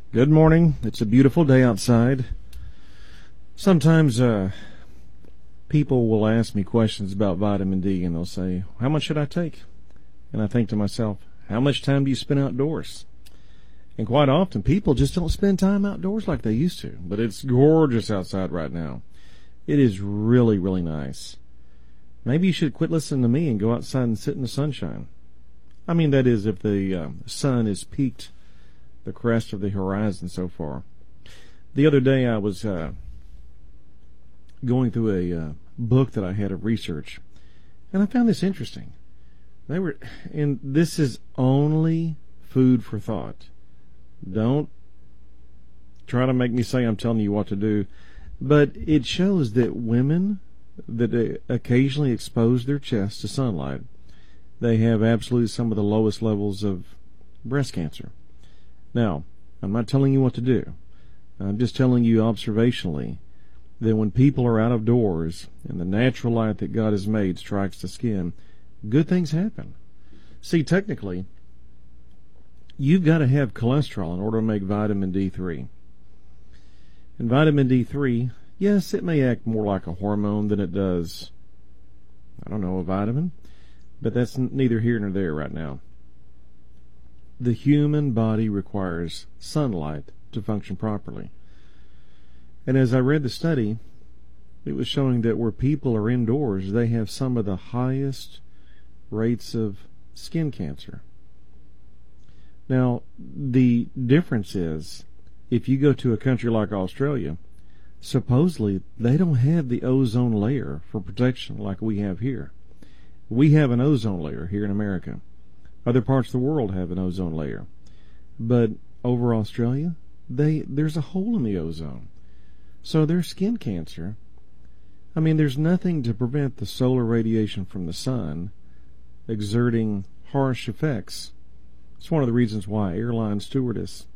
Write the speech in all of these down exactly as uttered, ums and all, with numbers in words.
Good morning. It's a beautiful day outside. Sometimes uh, people will ask me questions about vitamin D, and they'll say, how much should I take? And I think to myself, how much time do you spend outdoors? And quite often, people just don't spend time outdoors like they used to. But it's gorgeous outside right now. It is really, really nice. Maybe you should quit listening to me and go outside and sit in the sunshine. I mean, that is, if the uh, sun is peaked the crest of the horizon so far. The other day I was uh, going through a uh, book that I had of research, and I found this interesting. They were, and this is only food for thought. Don't try to make me say I'm telling you what to do, but it shows that women that uh, occasionally expose their chest to sunlight, they have absolutely some of the lowest levels of breast cancer. Now, I'm not telling you what to do. I'm just telling you observationally that when people are out of doors and the natural light that God has made strikes the skin, good things happen. See, technically, you've got to have cholesterol in order to make vitamin D three. And vitamin D three, yes, it may act more like a hormone than it does, I don't know, a vitamin, but that's neither here nor there right now. The human body requires sunlight to function properly. And as I read the study, it was showing that where people are indoors, they have some of the highest rates of skin cancer. Now, the difference is, if you go to a country like Australia, supposedly they don't have the ozone layer for protection like we have here. We have an ozone layer here in America. Other parts of the world have an ozone layer. But over Australia, they there's a hole in the ozone. So their skin cancer, I mean, there's nothing to prevent the solar radiation from the sun exerting harsh effects. It's one of the reasons why airline stewardess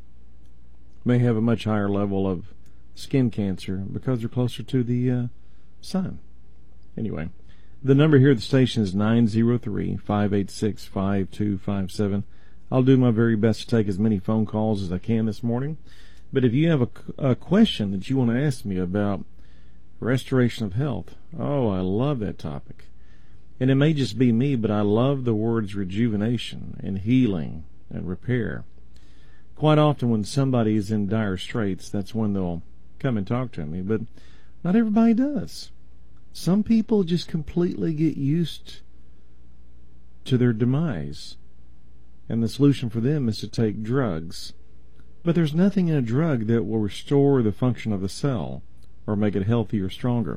may have a much higher level of skin cancer, because they're closer to the uh, sun. Anyway. The number here at the station is nine zero three, five eight six, five two five seven. I'll do my very best to take as many phone calls as I can this morning. But if you have a, a question that you want to ask me about restoration of health, oh, I love that topic. And it may just be me, but I love the words rejuvenation and healing and repair. Quite often when somebody is in dire straits, that's when they'll come and talk to me. But not everybody does. Some people just completely get used to their demise, and the solution for them is to take drugs. But there's nothing in a drug that will restore the function of the cell or make it healthier or stronger.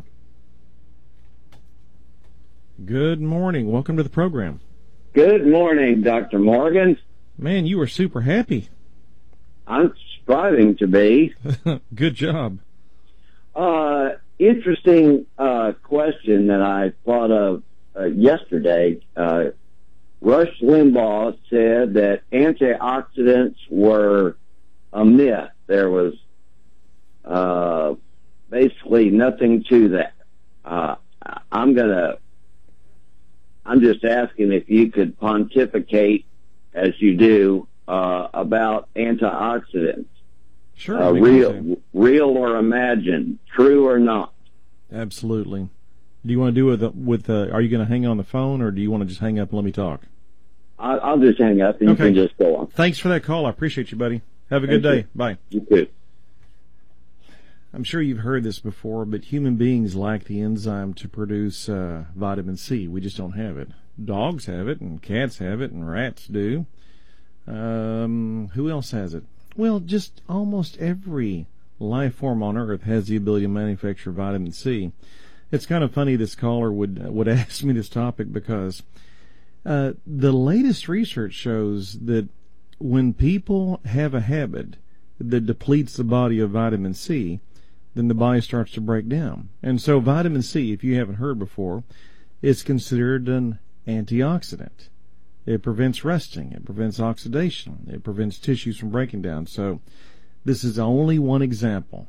Good morning. Welcome to the program. Good morning, Doctor Morgan. Man, you are super happy. I'm striving to be. Good job. Uh... Interesting uh, question that I thought of uh, yesterday. Uh, Rush Limbaugh said that antioxidants were a myth. There was uh, basically nothing to that. Uh, I'm gonna. I'm just asking if you could pontificate, as you do, uh, about antioxidants. Sure. Uh, real, real or imagined, true or not? Absolutely. Do you want to do it with, with uh, are you going to hang on the phone, or do you want to just hang up and let me talk? I'll, I'll just hang up and okay. You can just go on. Thanks for that call. I appreciate you, buddy. Have a Thank good day. You. Bye. You too. I'm sure you've heard this before, but human beings lack the enzyme to produce uh, vitamin C. We just don't have it. Dogs have it, and cats have it, and rats do. Um, who else has it? Well, just almost every life form on Earth has the ability to manufacture vitamin C. It's kind of funny this caller would would ask me this topic because uh, the latest research shows that when people have a habit that depletes the body of vitamin C, then the body starts to break down. And so vitamin C, if you haven't heard before, is considered an antioxidant. It prevents rusting. It prevents oxidation. It prevents tissues from breaking down. So this is only one example.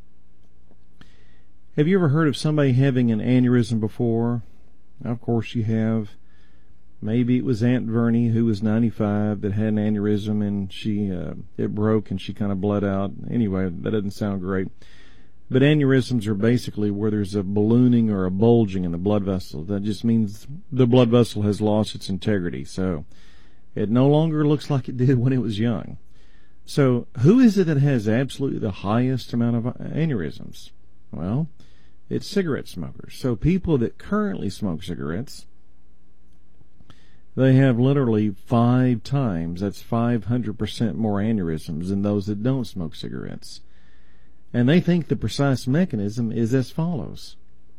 Have you ever heard of somebody having an aneurysm before? Of course you have. Maybe it was Aunt Vernie, who was ninety-five, that had an aneurysm and she uh, it broke and she kind of bled out. Anyway, that doesn't sound great. But aneurysms are basically where there's a ballooning or a bulging in the blood vessel. That just means the blood vessel has lost its integrity. So it no longer looks like it did when it was young. So who is it that has absolutely the highest amount of aneurysms? Well, it's cigarette smokers. So people that currently smoke cigarettes, they have literally five times, that's five hundred percent more aneurysms than those that don't smoke cigarettes. And they think the precise mechanism is as follows.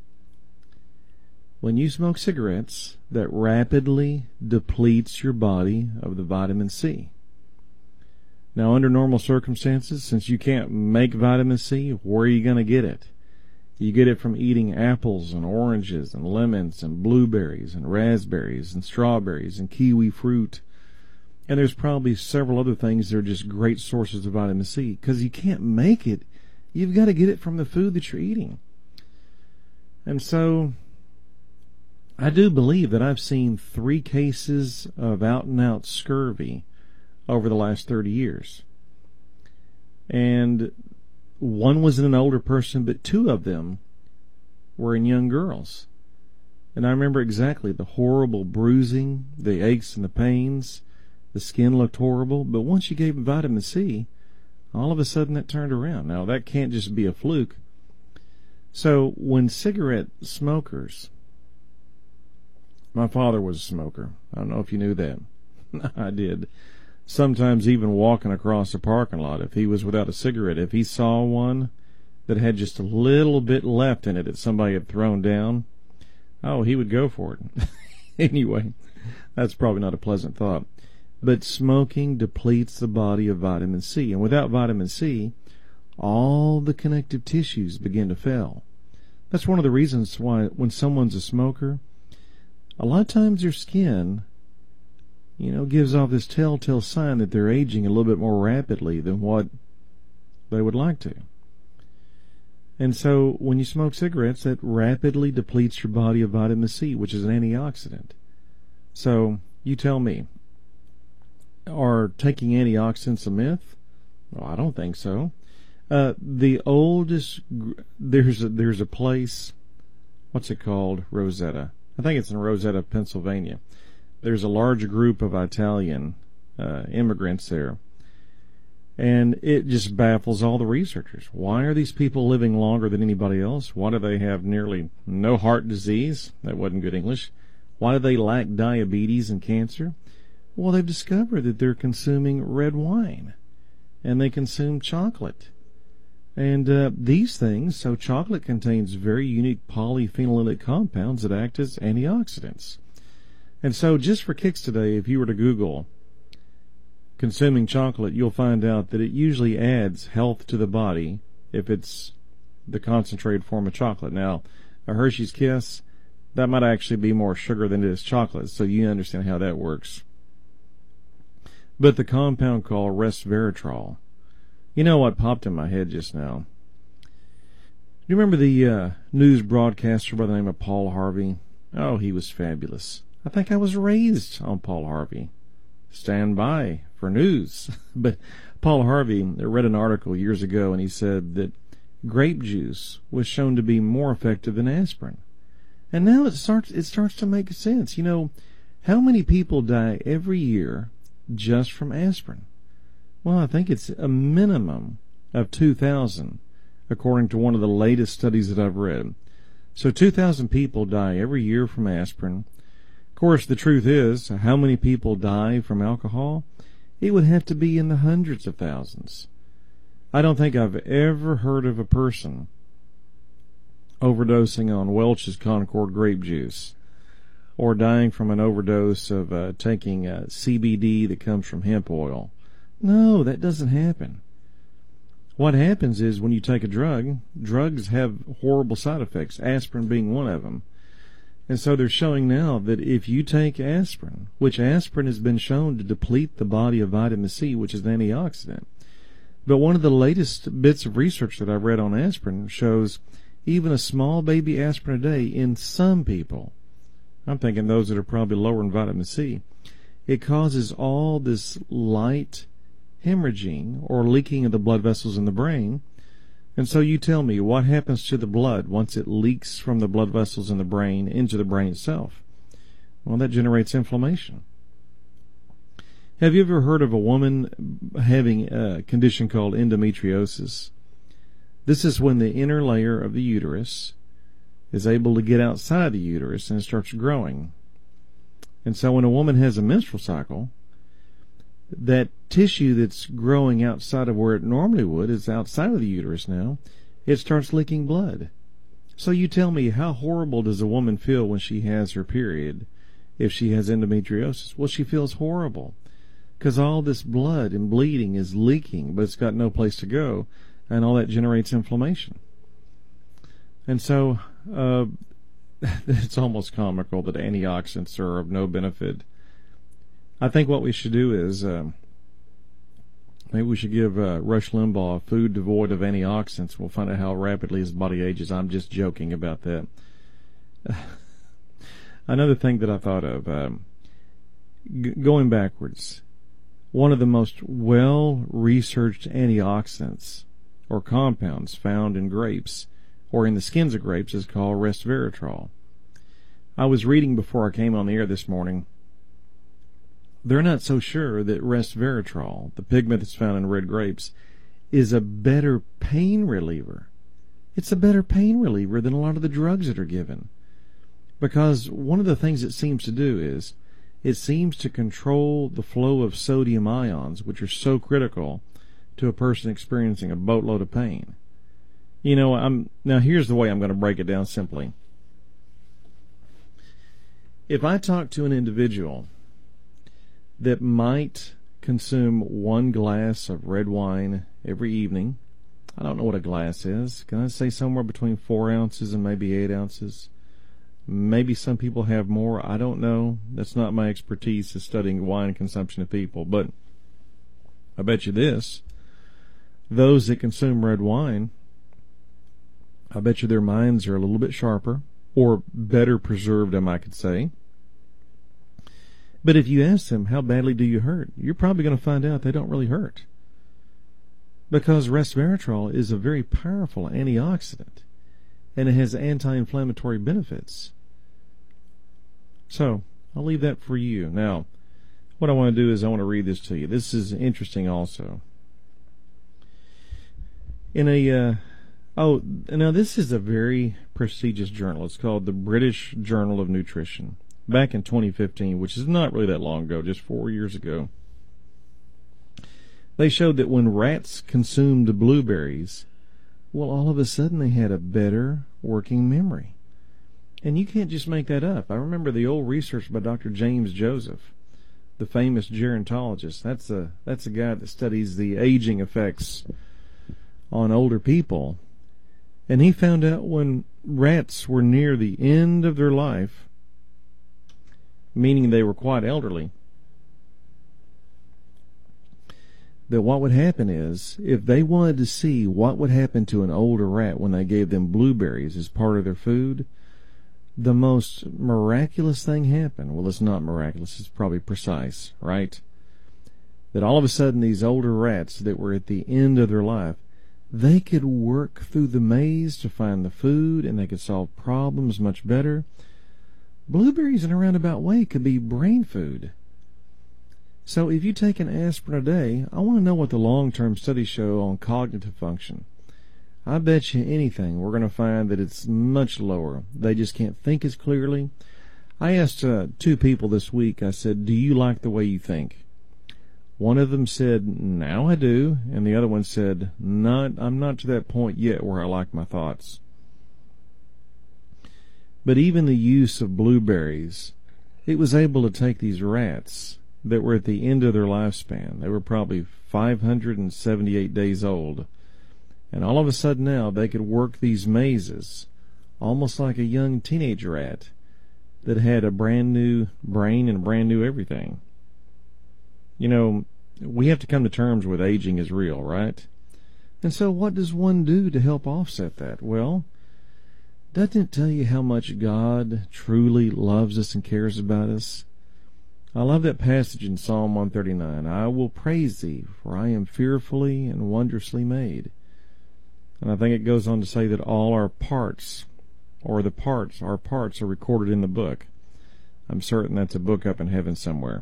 When you smoke cigarettes, that rapidly depletes your body of the vitamin C. Now, under normal circumstances, since you can't make vitamin C, where are you going to get it? You get it from eating apples and oranges and lemons and blueberries and raspberries and strawberries and kiwi fruit. And there's probably several other things that are just great sources of vitamin C. Because you can't make it, you've got to get it from the food that you're eating. And so, I do believe that I've seen three cases of out-and-out scurvy over the last thirty years. And one was in an older person, but two of them were in young girls. And I remember exactly the horrible bruising, the aches and the pains. The skin looked horrible, but once you gave them vitamin C, all of a sudden that turned around. Now, that can't just be a fluke. So, when cigarette smokers... My father was a smoker. I don't know if you knew that. I did. Sometimes even walking across a parking lot, if he was without a cigarette, if he saw one that had just a little bit left in it that somebody had thrown down, oh, he would go for it. Anyway, that's probably not a pleasant thought. But smoking depletes the body of vitamin C. And without vitamin C, all the connective tissues begin to fail. That's one of the reasons why when someone's a smoker, a lot of times their skin, you know, gives off this telltale sign that they're aging a little bit more rapidly than what they would like to. And so when you smoke cigarettes, that rapidly depletes your body of vitamin C, which is an antioxidant. So you tell me, are taking antioxidants a myth? Well, I don't think so. Uh, the oldest, there's a, there's a place, what's it called? Rosetta. I think it's in Rosetta, Pennsylvania. There's a large group of Italian uh, immigrants there. And it just baffles all the researchers. Why are these people living longer than anybody else? Why do they have nearly no heart disease? That wasn't good English. Why do they lack diabetes and cancer? Well, they've discovered that they're consuming red wine. And they consume chocolate. And uh, these things, so chocolate contains very unique polyphenolic compounds that act as antioxidants. And so just for kicks today, if you were to Google consuming chocolate, you'll find out that it usually adds health to the body if it's the concentrated form of chocolate. Now, a Hershey's Kiss, that might actually be more sugar than it is chocolate, so you understand how that works. But the compound called resveratrol, you know what popped in my head just now? Do you remember the uh, news broadcaster by the name of Paul Harvey? Oh, he was fabulous. I think I was raised on Paul Harvey. Stand by for news. But Paul Harvey read an article years ago, and he said that grape juice was shown to be more effective than aspirin. And now it starts it starts to make sense. You know, how many people die every year just from aspirin? Well, I think it's a minimum of two thousand, according to one of the latest studies that I've read. So two thousand people die every year from aspirin. Of course, the truth is, how many people die from alcohol? It would have to be in the hundreds of thousands. I don't think I've ever heard of a person overdosing on Welch's Concord grape juice or dying from an overdose of uh, taking uh, C B D that comes from hemp oil. No, that doesn't happen. What happens is when you take a drug, drugs have horrible side effects, aspirin being one of them. And so they're showing now that if you take aspirin, which aspirin has been shown to deplete the body of vitamin C, which is an antioxidant. But one of the latest bits of research that I've read on aspirin shows even a small baby aspirin a day in some people, I'm thinking those that are probably lower in vitamin C. It causes all this light hemorrhaging or leaking of the blood vessels in the brain. And so you tell me, what happens to the blood once it leaks from the blood vessels in the brain into the brain itself? Well, that generates inflammation. Have you ever heard of a woman having a condition called endometriosis? This is when the inner layer of the uterus is able to get outside the uterus and it starts growing. And so when a woman has a menstrual cycle, that tissue that's growing outside of where it normally would is outside of the uterus now. It starts leaking blood. So you tell me, how horrible does a woman feel when she has her period if she has endometriosis? Well, she feels horrible because all this blood and bleeding is leaking, but it's got no place to go, and all that generates inflammation. And so uh, it's almost comical that antioxidants are of no benefit. I think what we should do is um, maybe we should give uh, Rush Limbaugh food devoid of antioxidants. We'll find out how rapidly his body ages. I'm just joking about that. Another thing that I thought of, um, g- going backwards, one of the most well-researched antioxidants or compounds found in grapes or in the skins of grapes is called resveratrol. I was reading before I came on the air this morning. They're not so sure that resveratrol, the pigment that's found in red grapes, is a better pain reliever. It's a better pain reliever than a lot of the drugs that are given. Because one of the things it seems to do is it seems to control the flow of sodium ions, which are so critical to a person experiencing a boatload of pain. You know, I'm now here's the way I'm going to break it down simply. If I talk to an individual that might consume one glass of red wine every evening, I don't know what a glass is. Can I say somewhere between four ounces and maybe eight ounces? Maybe some people have more. I don't know. That's not my expertise, is studying wine consumption of people. But I bet you this. Those that consume red wine, I bet you their minds are a little bit sharper, or better preserved, I might could say. But if you ask them, how badly do you hurt? You're probably going to find out they don't really hurt. Because resveratrol is a very powerful antioxidant, and it has anti-inflammatory benefits. So, I'll leave that for you. Now, what I want to do is I want to read this to you. This is interesting also. In a, uh, oh, now this is a very prestigious journal. It's called the British Journal of Nutrition. Back in twenty fifteen, which is not really that long ago, just four years ago, they showed that when rats consumed blueberries, well, all of a sudden they had a better working memory. And you can't just make that up. I remember the old research by Doctor James Joseph, the famous gerontologist. That's a, that's a guy that studies the aging effects on older people. And he found out when rats were near the end of their life, meaning they were quite elderly, that what would happen is, if they wanted to see what would happen to an older rat when they gave them blueberries as part of their food, the most miraculous thing happened. Well, it's not miraculous, it's probably precise, right? That all of a sudden these older rats that were at the end of their life, they could work through the maze to find the food, and they could solve problems much better. Blueberries in a roundabout way could be brain food. So if you take an aspirin a day, I want to know what the long-term studies show on cognitive function. I bet you anything we're going to find that it's much lower. They just can't think as clearly. I asked uh, two people this week, I said, do you like the way you think? One of them said, now I do, and the other one said, not, I'm not to that point yet where I like my thoughts. But even the use of blueberries, it was able to take these rats that were at the end of their lifespan. They were probably five hundred seventy-eight days old. And all of a sudden now they could work these mazes, almost like a young teenage rat that had a brand new brain and brand new everything. You know, we have to come to terms with aging is real, right? And so what does one do to help offset that? Well, Doesn't it tell you how much God truly loves us and cares about us? I love that passage in Psalm one thirty-nine. I will praise thee, for I am fearfully and wondrously made. And I think it goes on to say that all our parts, or the parts, our parts are recorded in the book. I'm certain that's a book up in heaven somewhere.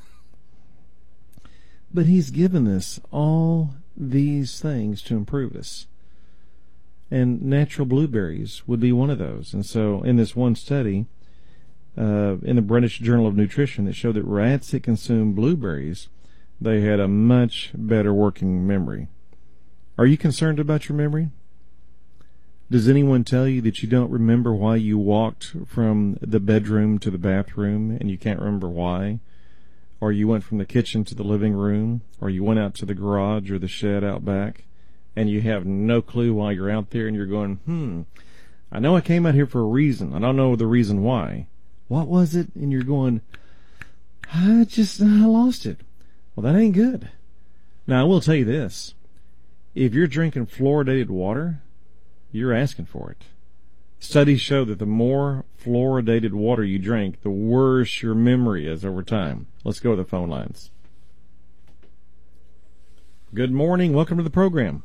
But he's given us all these things to improve us. And natural blueberries would be one of those. And so in this one study, uh, in the British Journal of Nutrition, it showed that rats that consumed blueberries, they had a much better working memory. Are you concerned about your memory? Does anyone tell you that you don't remember why you walked from the bedroom to the bathroom and you can't remember why? Or you went from the kitchen to the living room, or you went out to the garage or the shed out back, and you have no clue why you're out there, and you're going, hmm, I know I came out here for a reason. I don't know the reason why. What was it? And you're going, I just, I lost it. Well, that ain't good. Now, I will tell you this. If you're drinking fluoridated water, you're asking for it. Studies show that the more fluoridated water you drink, the worse your memory is over time. Let's go to the phone lines. Good morning. Welcome to the program.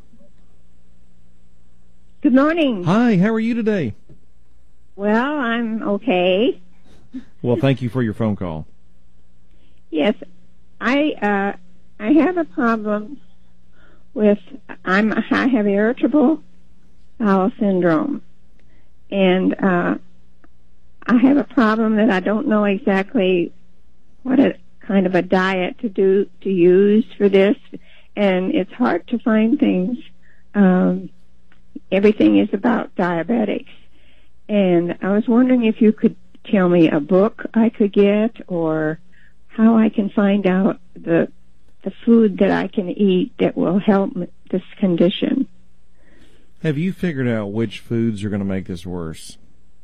Good morning. Hi, how are you today? Well, I'm okay. Well, thank you for your phone call. Yes, I uh, I have a problem with I'm I have irritable bowel syndrome, and uh, I have a problem that I don't know exactly what a kind of a diet to do to use for this, and it's hard to find things. Um, everything is about diabetics, and I was wondering if you could tell me a book I could get, or how I can find out the the food that I can eat that will help this condition. Have you figured out which foods are going to make this worse?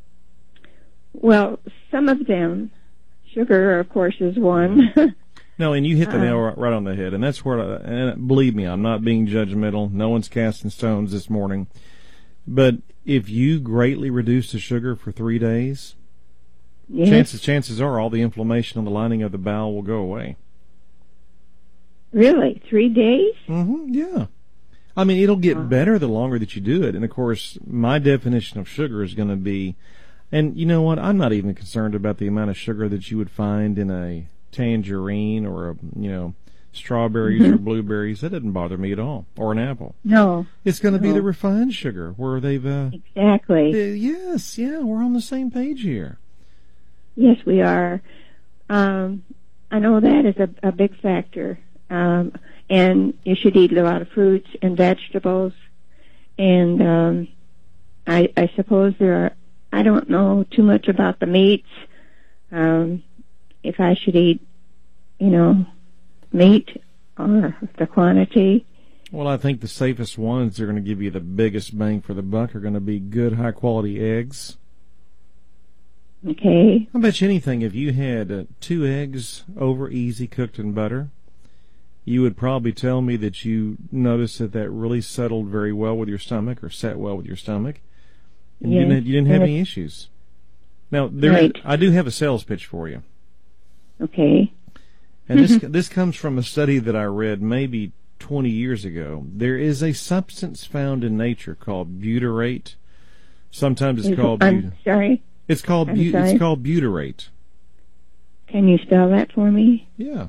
Well, some of them. Sugar, of course, is one. No, and you hit the nail Uh, right, right on the head, and that's where, I, and believe me, I'm not being judgmental. No one's casting stones this morning. But if you greatly reduce the sugar for three days, Yes. chances chances are all the inflammation on the lining of the bowel will go away. Really? Three days? Mm-hmm, yeah. I mean, it'll get Wow. better the longer that you do it. And, of course, my definition of sugar is going to be, and you know what, I'm not even concerned about the amount of sugar that you would find in a tangerine or, a, you know, strawberries Mm-hmm. or blueberries. That doesn't bother me at all. Or an apple. No. It's going to be No. the refined sugar where they've, uh, Exactly. uh, yes, yeah, we're on the same page here. Yes, we are. Um, I know that is a, a big factor. Um, and you should eat a lot of fruits and vegetables. And um, I, I suppose there are, I don't know too much about the meats. Um, if I should eat, you know, meat or the quantity. Well, I think the safest ones that are going to give you the biggest bang for the buck are going to be good, high-quality eggs. Okay. I bet you anything, if you had uh, two eggs over easy cooked in butter, you would probably tell me that you noticed that that really settled very well with your stomach, or sat well with your stomach, and you Yes. didn't, you didn't have Yes. any issues. Now, there, Right. I do have a sales pitch for you. Okay. And this this comes from a study that I read maybe twenty years ago. There is a substance found in nature called butyrate. Sometimes it's called I'm but- sorry. it's called I'm bu- sorry? it's called butyrate. Can you spell that for me? Yeah.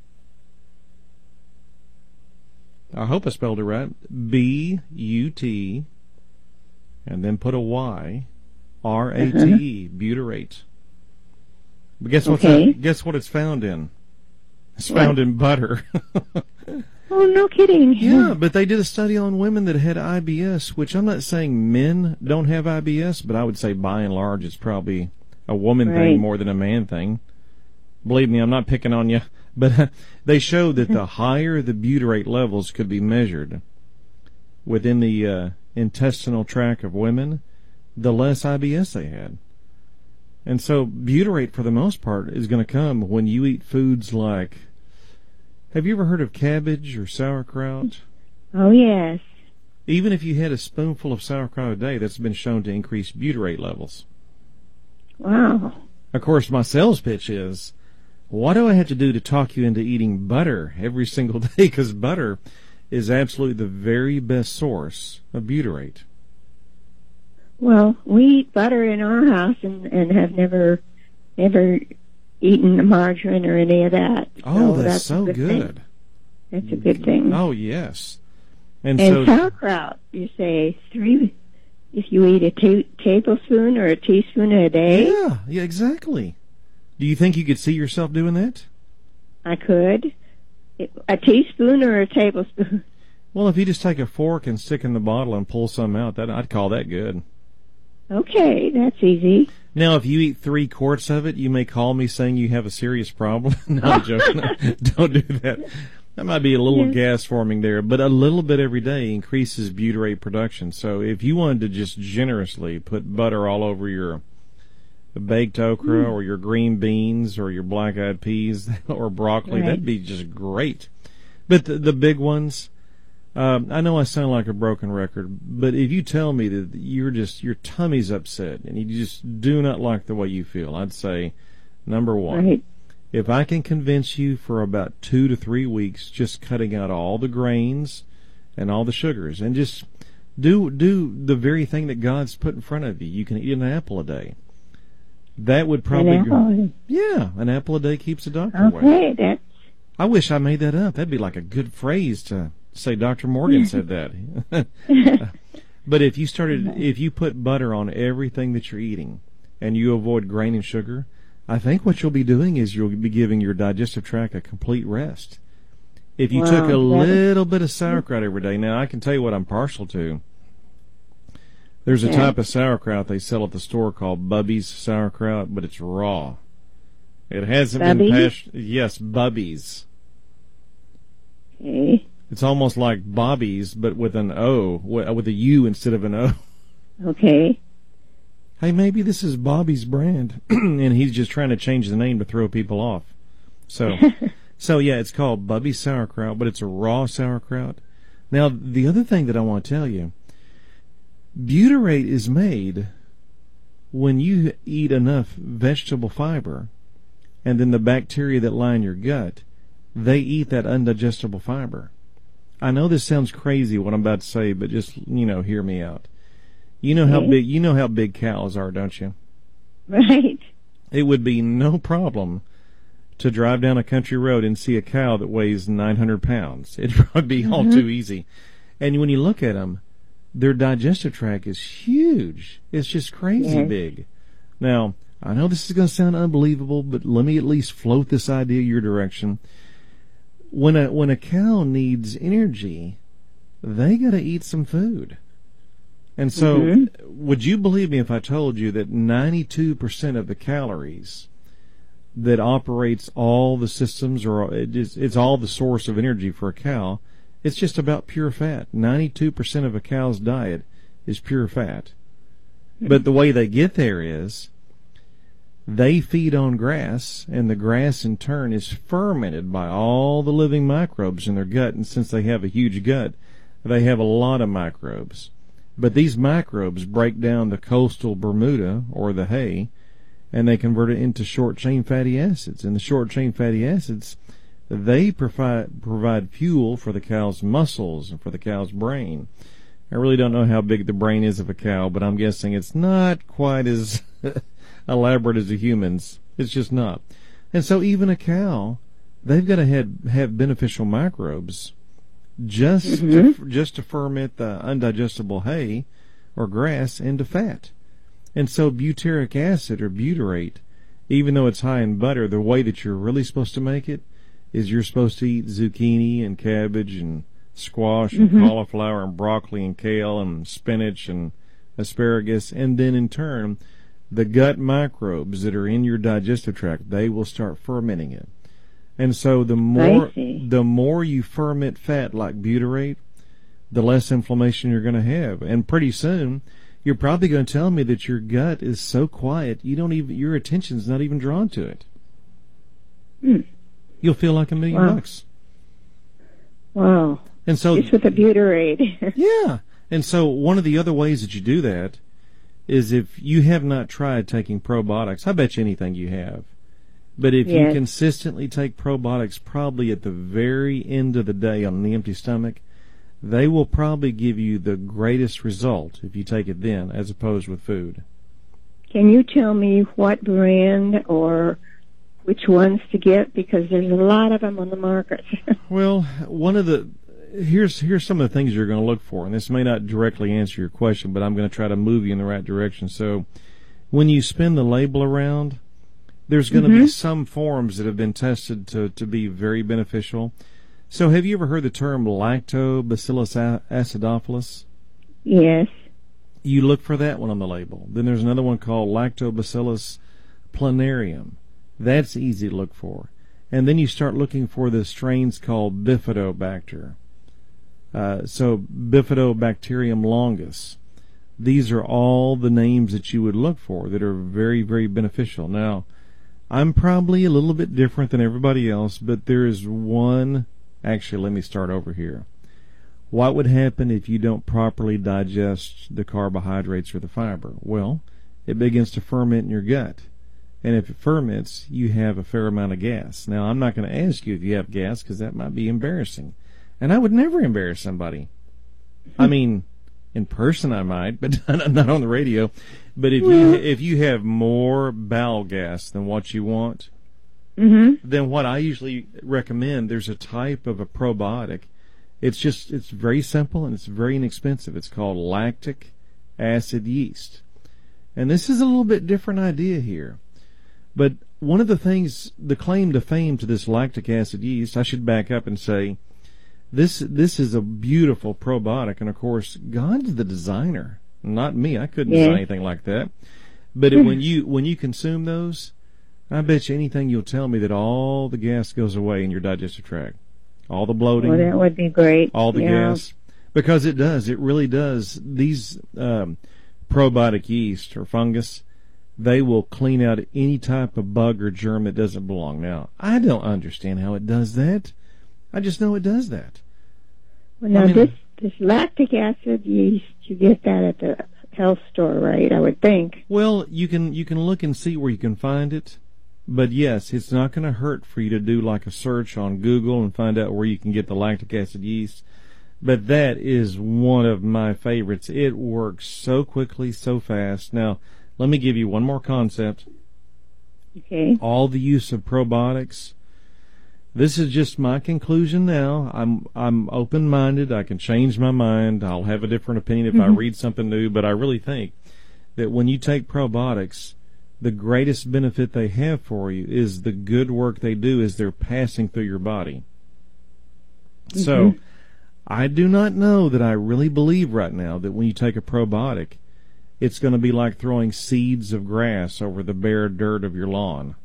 I hope I spelled it right. B U T and then put a Y R A T E, butyrate. But guess what's Okay. that, guess what it's found in? It's found in butter. Oh, no kidding. Yeah, but they did a study on women that had I B S, which I'm not saying men don't have I B S, but I would say by and large it's probably a woman Right. thing more than a man thing. Believe me, I'm not picking on you, but uh, they showed that the higher the butyrate levels could be measured within the uh, intestinal tract of women, the less I B S they had. And so butyrate, for the most part, is going to come when you eat foods like, have you ever heard of cabbage or sauerkraut? Oh, yes. Even if you had a spoonful of sauerkraut a day, that's been shown to increase butyrate levels. Wow. Of course, my sales pitch is, what do I have to do to talk you into eating butter every single day? Because butter is absolutely the very best source of butyrate. Well, we eat butter in our house and, and have never, never eaten margarine or any of that. Oh, so that's, that's so a good. good. Thing. That's a good thing. Oh, yes. And, and so, sauerkraut, you say three, if you eat a ta- tablespoon or a teaspoon a day? Yeah, yeah, exactly. Do you think you could see yourself doing that? I could. A teaspoon or a tablespoon? Well, if you just take a fork and stick in the bottle and pull some out, that I'd call that good. Okay, that's easy. Now, if you eat three quarts of it, you may call me saying you have a serious problem. No, I'm joking. Don't do that. That might be a little yes. gas forming there, but a little bit every day increases butyrate production. So if you wanted to just generously put butter all over your baked okra mm. or your green beans or your black-eyed peas or broccoli, right. that'd be just great. But the, the big ones, um, I know I sound like a broken record, but if you tell me that you're just, your tummy's upset and you just do not like the way you feel, I'd say, number one, right. if I can convince you for about two to three weeks, just cutting out all the grains and all the sugars, and just do do the very thing that God's put in front of you. You can eat an apple a day. That would probably, an apple. yeah, an apple a day keeps a doctor okay, away. That's... I wish I made that up. That'd be like a good phrase to say. Doctor Morgan said that. But if you started, if you put butter on everything that you're eating, and you avoid grain and sugar, I think what you'll be doing is you'll be giving your digestive tract a complete rest. If you wow, took a little is... bit of sauerkraut every day, now I can tell you what I'm partial to. There's a yeah. type of sauerkraut they sell at the store called Bubby's sauerkraut, but it's raw. It hasn't Bubby? been passed. Yes, Bubby's. Okay. It's almost like Bobby's, but with an O, with a U instead of an O. Okay. Hey, maybe this is Bobby's brand, and he's just trying to change the name to throw people off. So, so yeah, it's called Bubby's sauerkraut, but it's a raw sauerkraut. Now, the other thing that I want to tell you, butyrate is made when you eat enough vegetable fiber, and then the bacteria that line your gut, they eat that undigestible fiber. I know this sounds crazy what I'm about to say, but just, you know, hear me out. You know how big you know how big cows are, don't you? Right. It would be no problem to drive down a country road and see a cow that weighs nine hundred pounds. It'd probably be mm-hmm. all too easy. And when you look at them, their digestive tract is huge. It's just crazy yes. big. Now, I know this is going to sound unbelievable, but let me at least float this idea your direction. When a when a cow needs energy, they got to eat some food. And so, mm-hmm. would you believe me if I told you that ninety-two percent of the calories that operates all the systems, or it is, it's all the source of energy for a cow, it's just about pure fat. ninety-two percent of a cow's diet is pure fat. Mm-hmm. But the way they get there is they feed on grass, and the grass in turn is fermented by all the living microbes in their gut. And since they have a huge gut, they have a lot of microbes. But these microbes break down the coastal Bermuda, or the hay, and they convert it into short-chain fatty acids. And the short-chain fatty acids, they provide, provide fuel for the cow's muscles and for the cow's brain. I really don't know how big the brain is of a cow, but I'm guessing it's not quite as elaborate as a human's. It's just not. And so even a cow, they've got to have, have beneficial microbes just mm-hmm. to, just to ferment the undigestible hay or grass into fat. And so butyric acid, or butyrate, even though it's high in butter, the way that you're really supposed to make it is you're supposed to eat zucchini and cabbage and squash and mm-hmm. cauliflower and broccoli and kale and spinach and asparagus, and then in turn the gut microbes that are in your digestive tract, they will start fermenting it. And so the more the more you ferment fat like butyrate, the less inflammation you're going to have. And pretty soon, you're probably going to tell me that your gut is so quiet, you don't even your attention's not even drawn to it. Hmm. You'll feel like a million wow. bucks. Wow. And so just with the butyrate. yeah. And so one of the other ways that you do that is if you have not tried taking probiotics, I bet you anything you have. But if yes. you consistently take probiotics probably at the very end of the day on an empty stomach, they will probably give you the greatest result if you take it then as opposed with food. Can you tell me what brand or which ones to get? Because there's a lot of them on the market. Well, one of the here's here's some of the things you're going to look for, and this may not directly answer your question, but I'm going to try to move you in the right direction. So when you spin the label around, there's going mm-hmm. to be some forms that have been tested to, to be very beneficial. So have you ever heard the term Lactobacillus acidophilus? Yes. You look for that one on the label. Then there's another one called Lactobacillus planarium. That's easy to look for. And then you start looking for the strains called Bifidobacter. Uh, so Bifidobacterium longus. These are all the names that you would look for that are very, very beneficial. Now, I'm probably a little bit different than everybody else, but there is one. Actually, let me start over here. What would happen if you don't properly digest the carbohydrates or the fiber? Well, it begins to ferment in your gut. And if it ferments, you have a fair amount of gas. Now, I'm not going to ask you if you have gas because that might be embarrassing. And I would never embarrass somebody. I mean, in person I might, but not on the radio. But if you if you have more bowel gas than what you want, mm-hmm. then what I usually recommend, there's a type of a probiotic. It's just, it's very simple and it's very inexpensive. It's called lactic acid yeast. And this is a little bit different idea here. But one of the things, the claim to fame to this lactic acid yeast, I should back up and say, this this is a beautiful probiotic. And, of course, God's the designer, not me. I couldn't yeah. design anything like that. But it, when you when you consume those, I bet you anything you'll tell me that all the gas goes away in your digestive tract. All the bloating. Well, that would be great. All the yeah. gas. Because it does. It really does. These um, probiotic yeast or fungus, they will clean out any type of bug or germ that doesn't belong. Now, I don't understand how it does that. I just know it does that. Well, now, I mean, this, this lactic acid yeast, you get that at the health store, right? I would think. Well, you can you can look and see where you can find it. But, yes, it's not going to hurt for you to do like a search on Google and find out where you can get the lactic acid yeast. But that is one of my favorites. It works so quickly, so fast. Now, let me give you one more concept. Okay. All the use of probiotics. This is just my conclusion now. I'm I'm open-minded. I can change my mind. I'll have a different opinion if mm-hmm. I read something new. But I really think that when you take probiotics, the greatest benefit they have for you is the good work they do as they're passing through your body. Mm-hmm. So I do not know that I really believe right now that when you take a probiotic, it's going to be like throwing seeds of grass over the bare dirt of your lawn.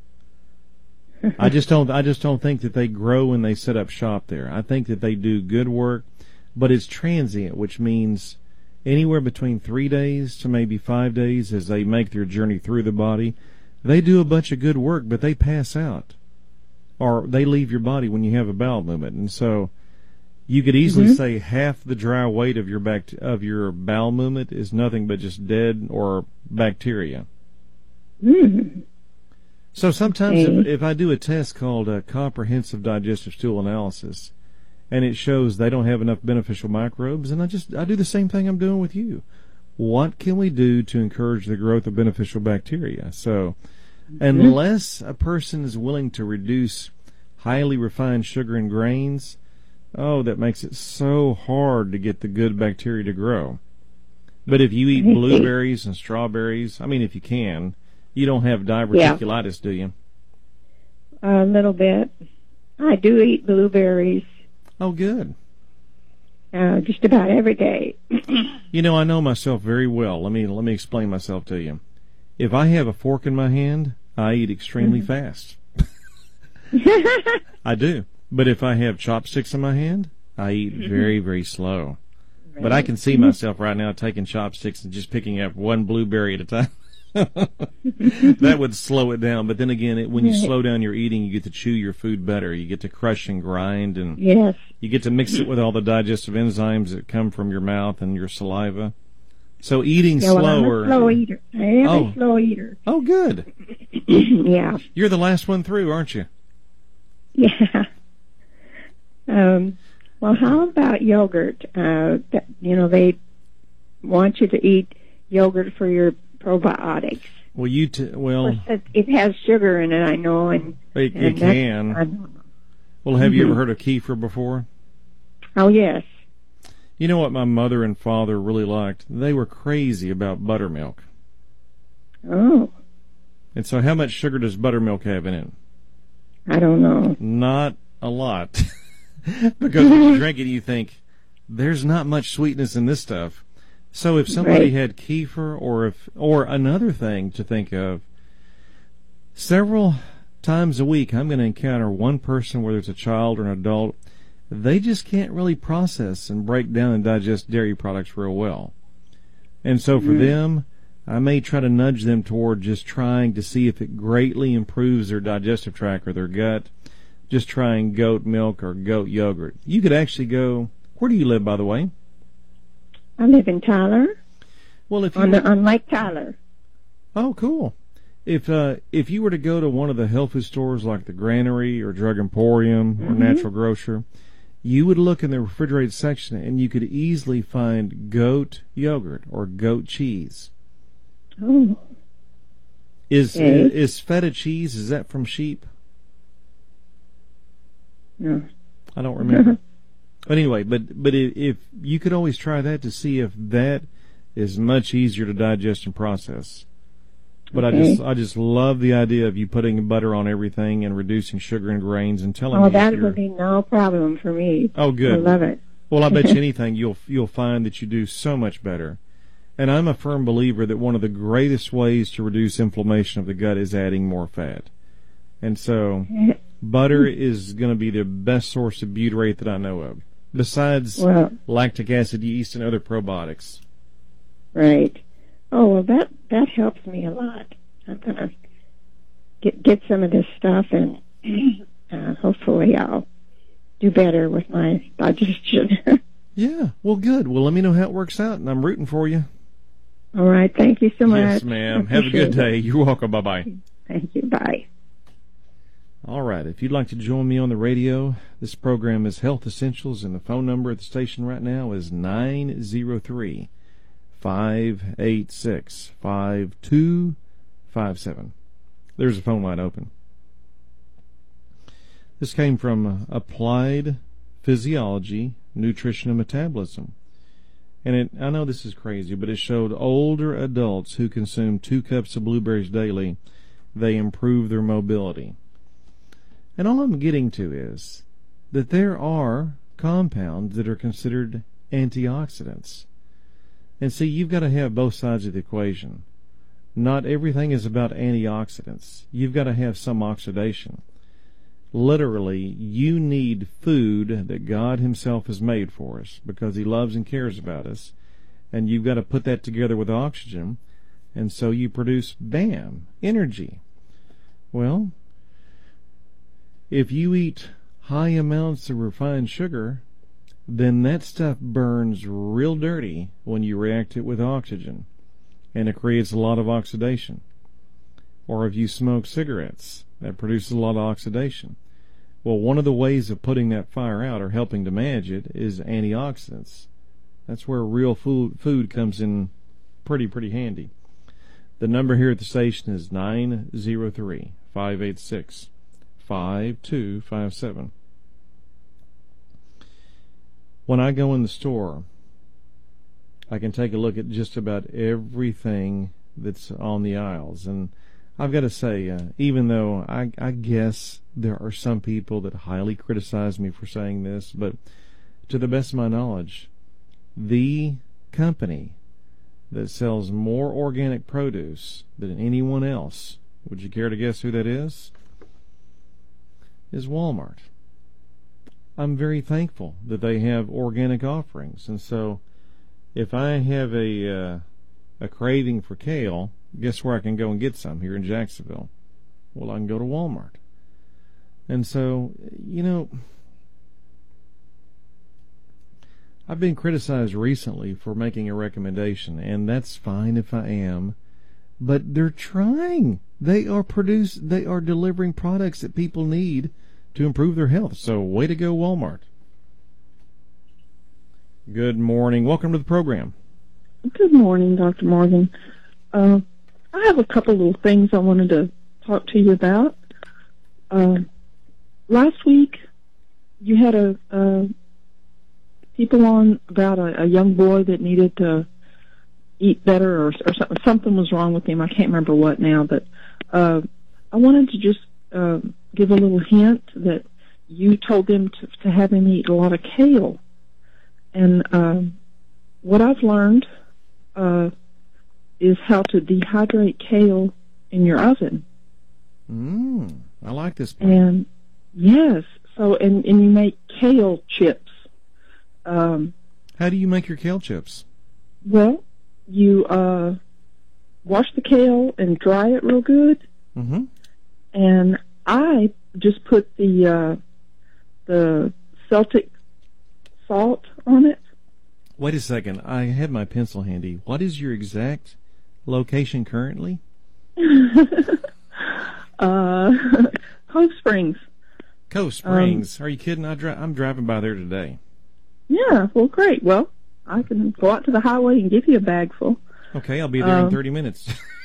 I just don't I just don't think that they grow when they set up shop there. I think that they do good work, but it's transient, which means anywhere between three days to maybe five days as they make their journey through the body. They do a bunch of good work, but they pass out. Or they leave your body when you have a bowel movement. And so you could easily mm-hmm. say half the dry weight of your bact- of your bowel movement is nothing but just dead or bacteria. Mm-hmm. So sometimes okay. if, if I do a test called a comprehensive digestive stool analysis, and it shows they don't have enough beneficial microbes, and I just I do the same thing I'm doing with you. What can we do to encourage the growth of beneficial bacteria? So mm-hmm. unless a person is willing to reduce highly refined sugar and grains, oh, that makes it so hard to get the good bacteria to grow. But if you eat blueberries and strawberries, I mean, if you can, you don't have diverticulitis, yeah. do you? A little bit. I do eat blueberries. Oh, good. Uh, just about every day. You know, I know myself very well. Let me let me explain myself to you. If I have a fork in my hand, I eat extremely mm-hmm. fast. I do. But if I have chopsticks in my hand, I eat mm-hmm. very, very slow. Right. But I can see myself right now taking chopsticks and just picking up one blueberry at a time. That would slow it down. But then again, it, when you Right. slow down your eating, you get to chew your food better. You get to crush and grind, and Yes. you get to mix it with all the digestive enzymes that come from your mouth and your saliva. So eating Yeah, well, slower. I'm a slow eater. I am Oh. a slow eater. Oh, good. Yeah. You're the last one through, aren't you? Yeah. Um, well, how about yogurt? Uh, that, you know, they want you to eat yogurt for your probiotics. Well, you t- well, Of course, it, it has sugar in it, I know, and it, and it that's- can. I don't know. Well, have you Mhm. ever heard of kefir before? Oh yes. You know what my mother and father really liked? They were crazy about buttermilk. Oh, And so how much sugar does buttermilk have in it? I don't know. Not a lot. Because when you drink it, you think, there's not much sweetness in this stuff. So if somebody Right. had kefir, or if, or another thing to think of, several times a week I'm going to encounter one person, whether it's a child or an adult, they just can't really process and break down and digest dairy products real well. And so for Mhm. them, I may try to nudge them toward just trying to see if it greatly improves their digestive tract or their gut. Just trying goat milk or goat yogurt. You could actually go, where do you live, by the way? I live in Tyler, Well, if you on the, on Lake Tyler. Oh, cool. If uh, if you were to go to one of the health food stores like the Granary or Drug Emporium or Mhm. Natural Grocer, you would look in the refrigerated section and you could easily find goat yogurt or goat cheese. Oh, Is Okay. is feta cheese, is that from sheep? no. I don't remember. But anyway, but but if, if you could always try that to see if that is much easier to digest and process. But I Okay. just I just love the idea of you putting butter on everything and reducing sugar and grains and telling Oh, me if that you're- would be no problem for me. Oh, I good. love it. Well, I bet you anything you'll you'll find that you do so much better. And I'm a firm believer that one of the greatest ways to reduce inflammation of the gut is adding more fat. And so butter is going to be the best source of butyrate that I know of, besides Well, lactic acid yeast and other probiotics. right. Oh, well, that that helps me a lot. I'm gonna get get some of this stuff, and uh, hopefully I'll do better with my digestion. Yeah, well, good. Well, let me know how it works out, and I'm rooting for you. All right. Thank you so much. Yes, ma'am. Have a good Appreciate day. You're welcome. Bye-bye. it. Thank you. Bye. All right. If you'd like to join me on the radio, this program is Health Essentials, and the phone number at the station right now is nine zero three, five eight six, five two five seven. There's a phone line open. This came from Applied Physiology, Nutrition and Metabolism. And it, I know this is crazy, but it showed older adults who consume two cups of blueberries daily, they improve their mobility. And all I'm getting to is that there are compounds that are considered antioxidants. And see, you've got to have both sides of the equation. Not everything is about antioxidants. You've got to have some oxidation. Literally, you need food that God Himself has made for us because He loves and cares about us. And you've got to put that together with oxygen. And so you produce, bam, energy. Well, if you eat high amounts of refined sugar, then that stuff burns real dirty when you react it with oxygen. And it creates a lot of oxidation. Or if you smoke cigarettes, that produces a lot of oxidation. Well, one of the ways of putting that fire out or helping to manage it is antioxidants. That's where real food food comes in pretty, pretty handy. The number here at the station is nine zero three, five eight six, five two five seven. When I go in the store, I can take a look at just about everything that's on the aisles. And I've got to say, uh, even though I, I guess there are some people that highly criticize me for saying this, but to the best of my knowledge, the company that sells more organic produce than anyone else, would you care to guess who that is? Is Walmart. I'm very thankful that they have organic offerings, and so if I have a uh, a craving for kale, guess where I can go and get some here in Jacksonville? Well, I can go to Walmart. And so, you know, I've been criticized recently for making a recommendation, and that's fine if I am, but they're trying. They are produce, they are delivering products that people need to improve their health. So, way to go, Walmart. Good morning. Welcome to the program. Good morning, Doctor Morgan. Uh, I have a couple little things I wanted to talk to you about. Uh, last week, you had a, a people on about a, a young boy that needed to eat better, or, or something. Something was wrong with him. I can't remember what now, but uh, I wanted to just uh, give a little hint that you told them to, to have him eat a lot of kale. And um, what I've learned uh, is how to dehydrate kale in your oven. Mm, I like this plan. And yes, so and, and you make kale chips. Um, How do you make your kale chips? Well, you uh, wash the kale and dry it real good. Mm-hmm. And I just put the uh, the Celtic salt on it. Wait a second. I have my pencil handy. What is your exact location currently? uh, Cove Springs. Cove Springs. Um, Are you kidding? I dri- I'm driving by there today. Yeah, well, great. Well, I can go out to the highway and give you a bag full. Okay, I'll be there um, in thirty minutes.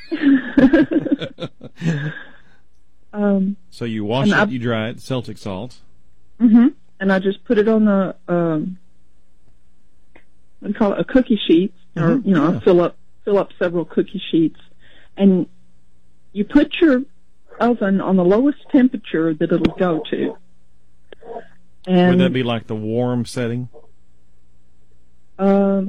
um, so you wash it, I, you dry it, Celtic salt. Mm-hmm. And I just put it on the, um, what do you call it, a cookie sheet, or, mm-hmm. you know, yeah. fill up fill up several cookie sheets. And you put your oven on the lowest temperature that it'll go to. And would that be like the warm setting? Um,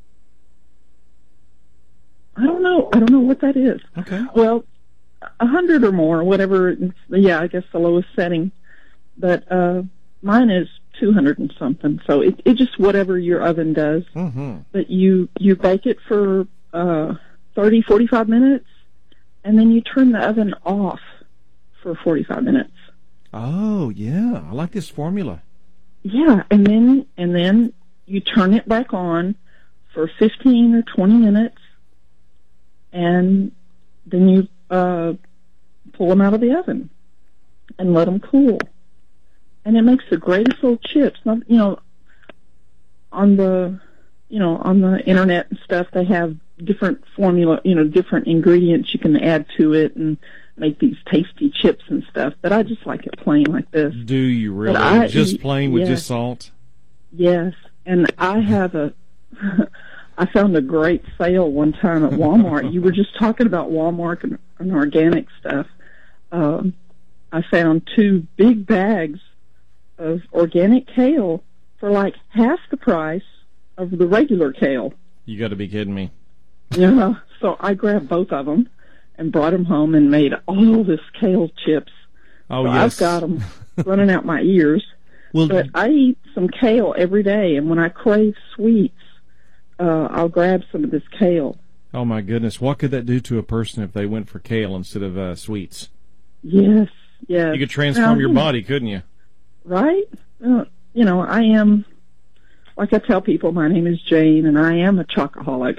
I don't know. I don't know what that is. Okay. Well, a hundred or more, whatever. Yeah, I guess the lowest setting. But uh, mine is two hundred and something. So it it just whatever your oven does. Mm-hmm. But you you bake it for uh, thirty, forty-five minutes, and then you turn the oven off for forty-five minutes. Oh yeah, I like this formula. Yeah, and then and then you turn it back on for fifteen or twenty minutes, and then you uh, pull them out of the oven and let them cool. And it makes the greatest little chips. Not, you know, on the you know on the internet and stuff, they have different formula, you know, different ingredients you can add to it and make these tasty chips and stuff. But I just like it plain like this. Do you really? I, just plain with yes, just salt? Yes. And I have a, I found a great sale one time at Walmart. You were just talking about Walmart and, and organic stuff. Um, I found two big bags of organic kale for like half the price of the regular kale. You got to be kidding me. Yeah. So I grabbed both of them and brought them home and made all this kale chips. Oh, so yes. I've got them running out my ears. Well, but I eat some kale every day, and when I crave sweets, uh, I'll grab some of this kale. Oh, my goodness. What could that do to a person if they went for kale instead of uh, sweets? Yes, yes. You could transform um, your body, couldn't you? Right? Uh, you know, I am, like I tell people, my name is Jane, and I am a chocoholic.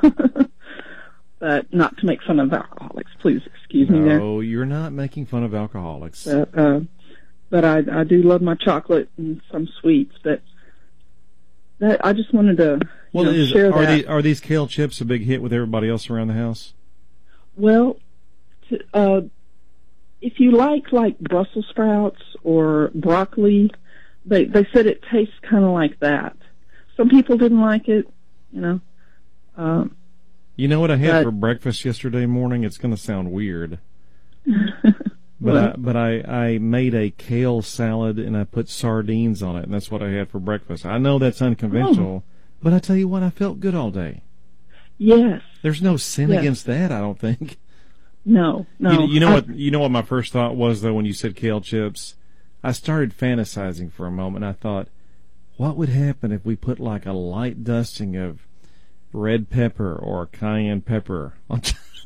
But not to make fun of alcoholics. Please excuse no, me there. No, you're not making fun of alcoholics. But, uh, but I, I do love my chocolate and some sweets. But that, I just wanted to well, know, is, share are that. These, are these kale chips a big hit with everybody else around the house? Well, to, uh, if you like like Brussels sprouts or broccoli, they they said it tastes kind of like that. Some people didn't like it, you know. Um, you know what I had but, for breakfast yesterday morning? It's going to sound weird. But well, I, but I, I made a kale salad and I put sardines on it, and that's what I had for breakfast. I know that's unconventional, oh. but I tell you what, I felt good all day. Yes. There's no sin yes. against that, I don't think. No, no. You, you know I, what? You know what my first thought was though when you said kale chips. I started fantasizing for a moment. I thought, what would happen if we put like a light dusting of red pepper or cayenne pepper on,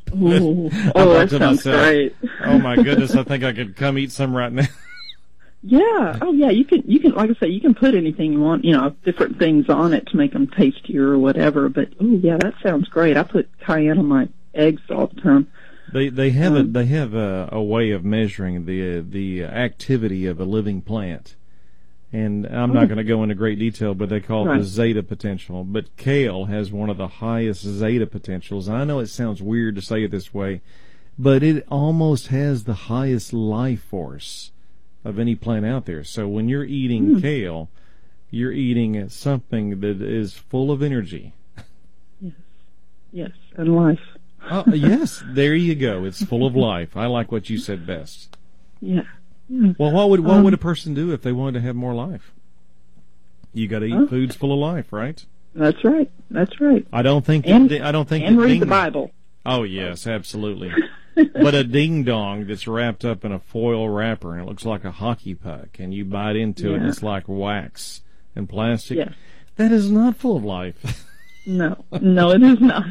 Ooh. I Oh, thought that to sounds myself, great. oh my goodness, I think I could come eat some right now. Yeah. Oh, yeah. You can, you can, like I say, you can put anything you want, you know, different things on it to make them tastier or whatever. But oh, yeah, that sounds great. I put cayenne on my eggs all the time. They they have a Um, they have a, a way of measuring the the activity of a living plant, and I'm not Oh. going to go into great detail, but they call it Right. the zeta potential. But kale has one of the highest zeta potentials. I know it sounds weird to say it this way, but it almost has the highest life force of any plant out there. So when you're eating Hmm. kale, you're eating something that is full of energy. Yes. Yes. And life. Oh, yes, there you go. It's full of life. I like what you said best. Yeah. Yeah. Well, what would what Um, would a person do if they wanted to have more life? You got to eat Huh? foods full of life, right? That's right. That's right. I don't think And- that, I don't think And that read ding, the Bible. Oh yes, absolutely. But a ding dong that's wrapped up in a foil wrapper and it looks like a hockey puck, and you bite into it and Yeah. it's like wax and plastic. Yes. That is not full of life. No. No, it is not.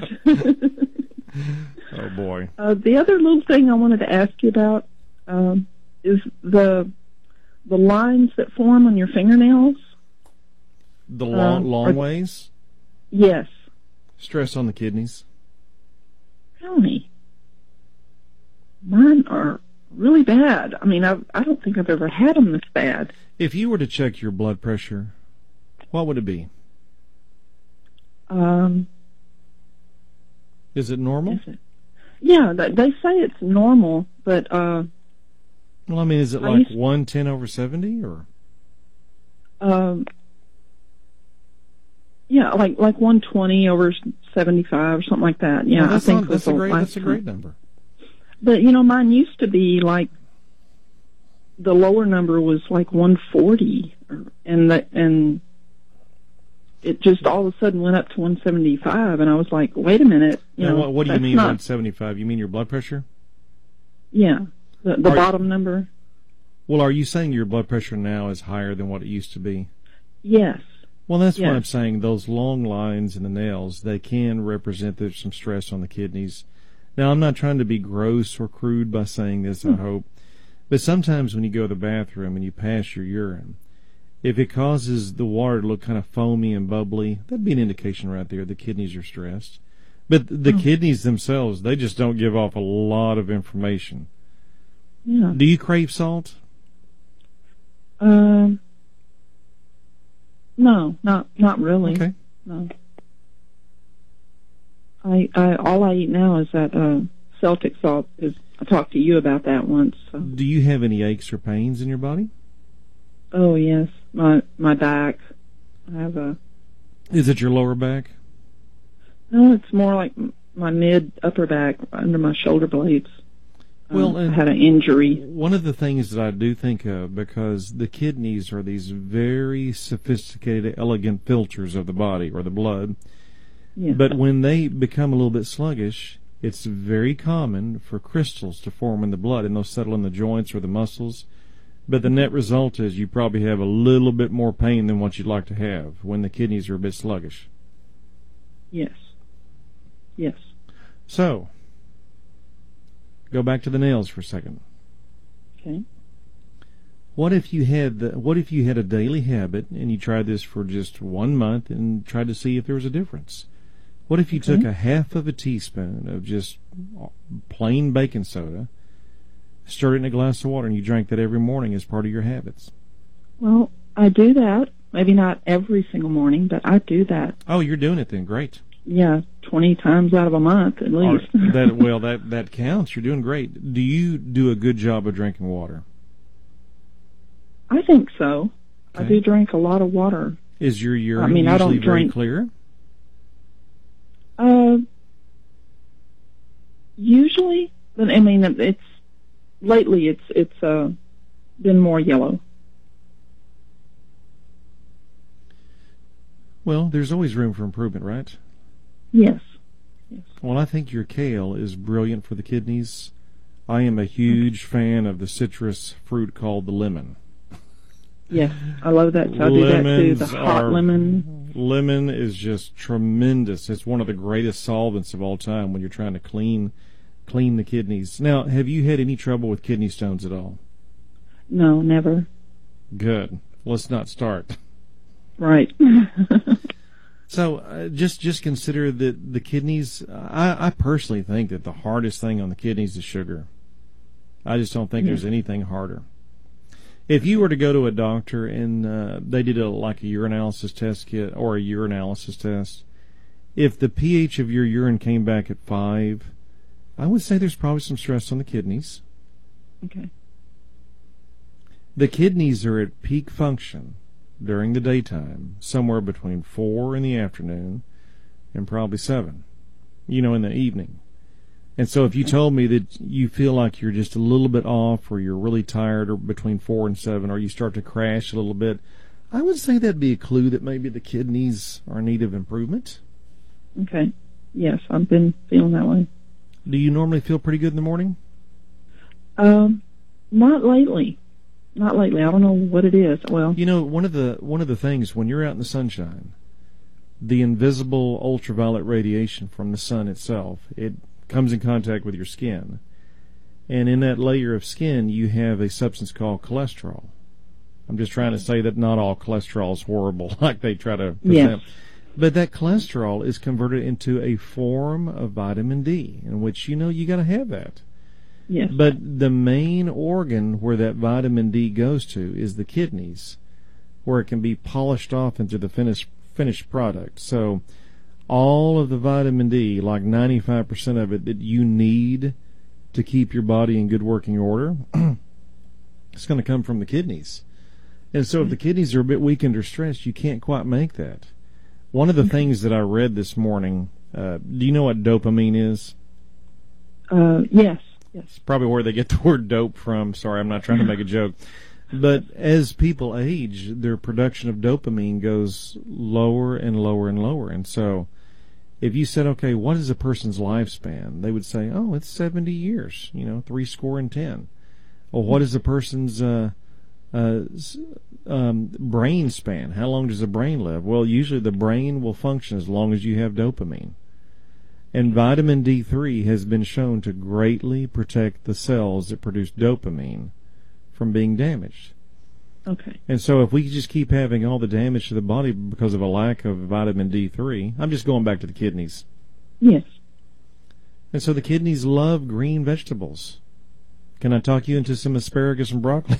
Oh boy. Uh, the other little thing I wanted to ask you about um, is the the lines that form on your fingernails. The long Um, long are- ways, Yes. stress on the kidneys. Tony, mine are really bad. I mean, I I don't think I've ever had them this bad. If you were to check your blood pressure, what would it be? Um, Is it normal? is it? Yeah, th- they say it's normal, but uh, Well, I mean, is it I like used- one ten over seventy or? um, yeah, like like one twenty over seventy-five or something like that. Yeah, Well, that's I think not, was that's a the great last that's a time. great number. But you know, mine used to be like the lower number was like one forty, and the, and it just all of a sudden went up to one seventy-five, and I was like, wait a minute, you Now, know, what, what do you that's mean not- one seventy-five? You mean your blood pressure? Yeah, the, the Are- bottom number. Well, are you saying your blood pressure now is higher than what it used to be? Yes. Well, that's Yeah. what I'm saying. Those long lines in the nails, they can represent there's some stress on the kidneys. Now, I'm not trying to be gross or crude by saying this, I hope. But sometimes when you go to the bathroom and you pass your urine, if it causes the water to look kind of foamy and bubbly, that'd be an indication right there the kidneys are stressed. But the Oh. kidneys themselves, they just don't give off a lot of information. Yeah. Do you crave salt? Um. No, not not really. Okay. No. I I all I eat now is that uh, Celtic salt. Is I talked to you about that once. So. Do you have any aches or pains in your body? Oh yes, my my back. I have a Is it your lower back? no. It's more like m- my mid upper back under my shoulder blades. Well, Um, I and- had an injury. One of the things that I do think of, because the kidneys are these very sophisticated, elegant filters of the body or the blood, Yeah. but when they become a little bit sluggish, it's very common for crystals to form in the blood, and they'll settle in the joints or the muscles. But the net result is you probably have a little bit more pain than what you'd like to have when the kidneys are a bit sluggish. Yes. Yes. So, go back to the nails for a second. Okay. What if you had the, what if you had a daily habit and you tried this for just one month and tried to see if there was a difference? What if you Okay. took a half of a teaspoon of just plain baking soda, stirred it in a glass of water, and you drank that every morning as part of your habits? Well, I do that. Maybe not every single morning, but I do that. Oh, you're doing it then. Great. Yeah, twenty times out of a month at Or least. that well, that that counts. You're doing great. Do you do a good job of drinking water? I think so. I Okay. do drink a lot of water. Is your urine I mean, I don't usually very drink- clear? Uh, usually, but I mean, it's lately it's it's uh been more yellow. Well, there's always room for improvement, right? Yes. Well, I think your kale is brilliant for the kidneys. I am a huge fan of the citrus fruit called the lemon. Yes, I love that. So I do that too. Lemons The hot are- lemon. Lemon is just tremendous. It's one of the greatest solvents of all time when you're trying to clean clean the kidneys. Now, have you had any trouble with kidney stones at all? No, never. Good. Let's not start. Right. So uh, just just consider that the kidneys, I, I personally think that the hardest thing on the kidneys is sugar. I just don't think Yeah. there's anything harder. If you were to go to a doctor and uh, they did a like a urinalysis test kit or a urinalysis test, if the pH of your urine came back at five, I would say there's probably some stress on the kidneys. Okay. The kidneys are at peak function during the daytime, somewhere between four in the afternoon and probably seven, you know, in the evening. And so if you told me that you feel like you're just a little bit off or you're really tired or between four and seven or you start to crash a little bit, I would say that'd be a clue that maybe the kidneys are in need of improvement. Okay. Yes, I've been feeling that way. Do you normally feel pretty good in the morning? Um, not lately. Not lately. I don't know what it is. Well, You know, one of the one of the things when you're out in the sunshine, the invisible ultraviolet radiation from the sun itself, it comes in contact with your skin. And in that layer of skin, you have a substance called cholesterol. I'm just trying to say that not all cholesterol is horrible, like they try to present. Yes. But that cholesterol is converted into a form of vitamin D, in which, you know, you got to have that. yes. But the main organ where that vitamin D goes to is the kidneys, where it can be polished off into the finished finished product. So all of the vitamin D, like ninety-five percent of it that you need to keep your body in good working order, it's going to come from the kidneys. And so if the kidneys are a bit weakened or stressed, you can't quite make that. One of the things that I read this morning, uh, do you know what dopamine is? Uh, yes. Yes. It's probably where they get the word dope from. Sorry, I'm not trying to make a joke. But as people age, their production of dopamine goes lower and lower and lower. And so if you said, okay, what is a person's lifespan? They would say, oh, it's seventy years, you know, three score and ten. Well, what is a person's uh, uh, um, brain span? How long does a brain live? Well, usually the brain will function as long as you have dopamine. And vitamin D three has been shown to greatly protect the cells that produce dopamine from being damaged. Okay. And so if we just keep having all the damage to the body because of a lack of vitamin D three, I'm just going back to the kidneys. Yes. And so the kidneys love green vegetables. Can I talk you into some asparagus and broccoli?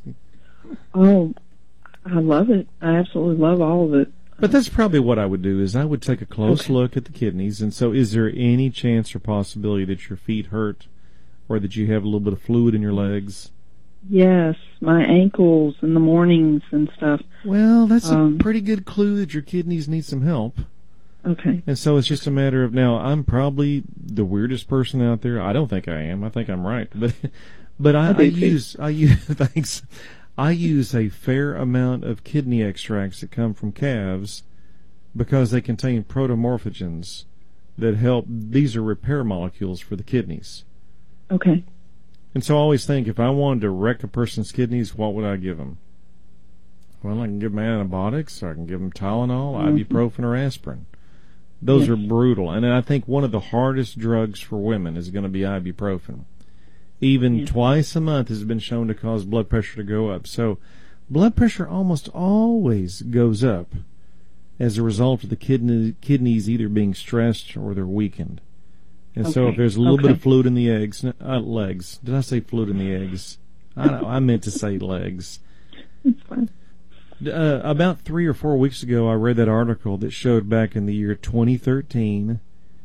Oh, I love it. I absolutely love all of it. But that's probably what I would do, is I would take a close Okay. look at the kidneys. And so is there any chance or possibility that your feet hurt or that you have a little bit of fluid in your legs? Yes, my ankles in the mornings and stuff. Well, that's Um, a pretty good clue that your kidneys need some help. Okay. And so it's just a matter of, now, I'm probably the weirdest person out there. I don't think I am. I think I'm right. But but I, I I, do too. use, I use, thanks. I use a fair amount of kidney extracts that come from calves because they contain protomorphogens that help. These are repair molecules for the kidneys. Okay. And so I always think, if I wanted to wreck a person's kidneys, what would I give them? Well, I can give them antibiotics, or I can give them Tylenol, Mhm. ibuprofen, or aspirin. Those Yes. are brutal. And I think one of the hardest drugs for women is going to be ibuprofen. Even Yes. twice a month has been shown to cause blood pressure to go up. So blood pressure almost always goes up as a result of the kidney, kidneys either being stressed or they're weakened. And so Okay. if there's a little bit Okay. of fluid in the eggs, uh, legs, did I say fluid in the eggs? I know, I meant to say legs. It's fine. Uh, about three or four weeks ago, I read that article that showed back in the year twenty thirteen,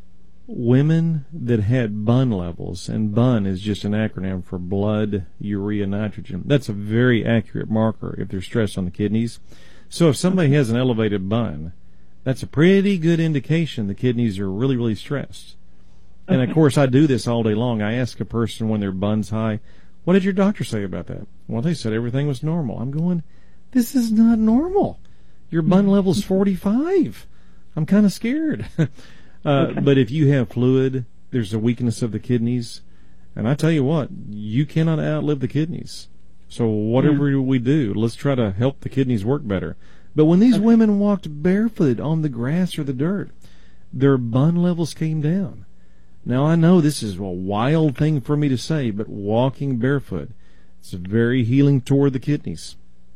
women that had B U N levels, and B U N is just an acronym for blood urea nitrogen. That's a very accurate marker if there's stress on the kidneys. So if somebody has an elevated B U N, that's a pretty good indication the kidneys are really, really stressed. And of Okay. course, I do this all day long. I ask a person when their B U N's high, what did your doctor say about that? Well, they said everything was normal. I'm going, this is not normal. Your B U N level's forty-five. I'm kind of scared. uh, Okay. But if you have fluid, there's a weakness of the kidneys. And I tell you what, you cannot outlive the kidneys. So whatever we do, let's try to help the kidneys work better. But when these Okay. women walked barefooted on the grass or the dirt, their B U N levels came down. Now, I know this is a wild thing for me to say, but walking barefoot, it's very healing toward the kidneys.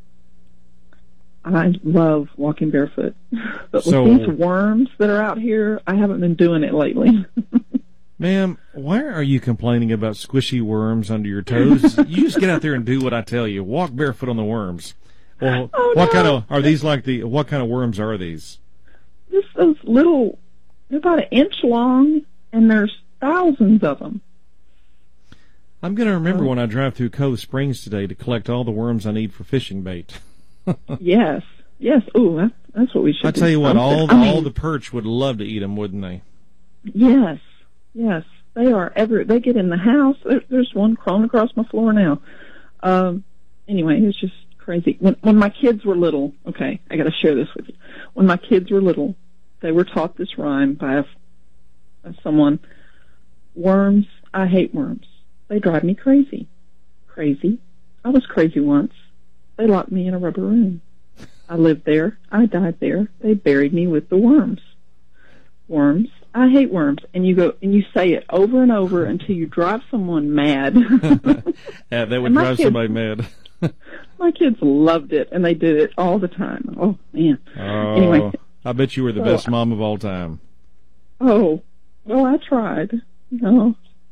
I love walking barefoot. But So- with these worms that are out here, I haven't been doing it lately. Ma'am, why are you complaining about squishy worms under your toes? You just get out there and do what I tell you. Walk barefoot on the worms. Well, Oh, what no. kind of, are these like the, what kind of worms are these? Just those little, they're about an inch long, and there's thousands of them. I'm going to remember Oh. when I drive through Cove Springs today to collect all the worms I need for fishing bait. Yes, yes. Ooh, that's, that's what we should I do. tell you what, all the, I mean, all the perch would love to eat them, wouldn't they? Yes, yes. They are every. They get in the house. There, there's one crawling across my floor now. Um. Anyway, it's just crazy. When when my kids were little, okay, I got to share this with you. When my kids were little, they were taught this rhyme by a, by someone. Worms, I hate worms. They drive me crazy. Crazy. I was crazy once. They locked me in a rubber room. I lived there. I died there. They buried me with the worms. Worms. I hate worms. And you go and you say it over and over until you drive someone mad. Yeah, that would And my drive kids- somebody mad. My kids loved it, and they did it all the time. Oh man. Oh, Anyway. I bet you were the So, best mom of all time. Oh, well, I tried. No.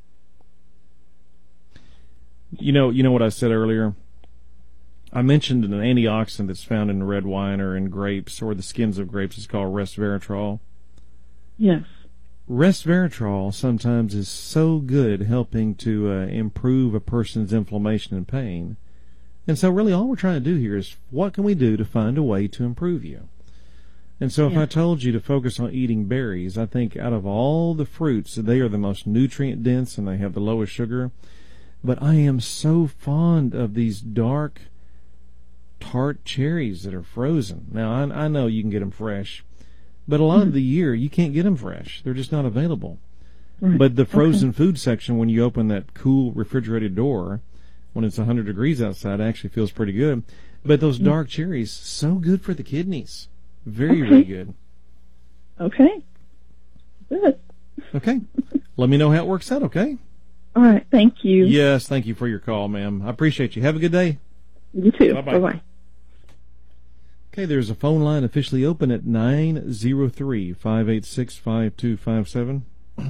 You know, you know what I said earlier? I mentioned an antioxidant that's found in red wine or in grapes or the skins of grapes. It's called resveratrol. Yes. Resveratrol sometimes is so good at helping to uh, improve a person's inflammation and pain. And so really all we're trying to do here is what can we do to find a way to improve you? And so if Yeah. I told you to focus on eating berries, I think out of all the fruits, they are the most nutrient dense and they have the lowest sugar. But I am so fond of these dark, tart cherries that are frozen. Now, I, I know you can get them fresh, but a lot of the year you can't get them fresh. They're just not available. Right. But the frozen Okay. food section, when you open that cool refrigerated door, when it's one hundred degrees outside, actually feels pretty good. But those dark cherries, so good for the kidneys. Very, Okay. very good. Okay. Good. Okay. Let me know how it works out, okay? All right. Thank you. Yes, thank you for your call, ma'am. I appreciate you. Have a good day. You too. Bye-bye. Bye bye. Okay, there's a phone line officially open at nine zero three, five eight six, five two five seven.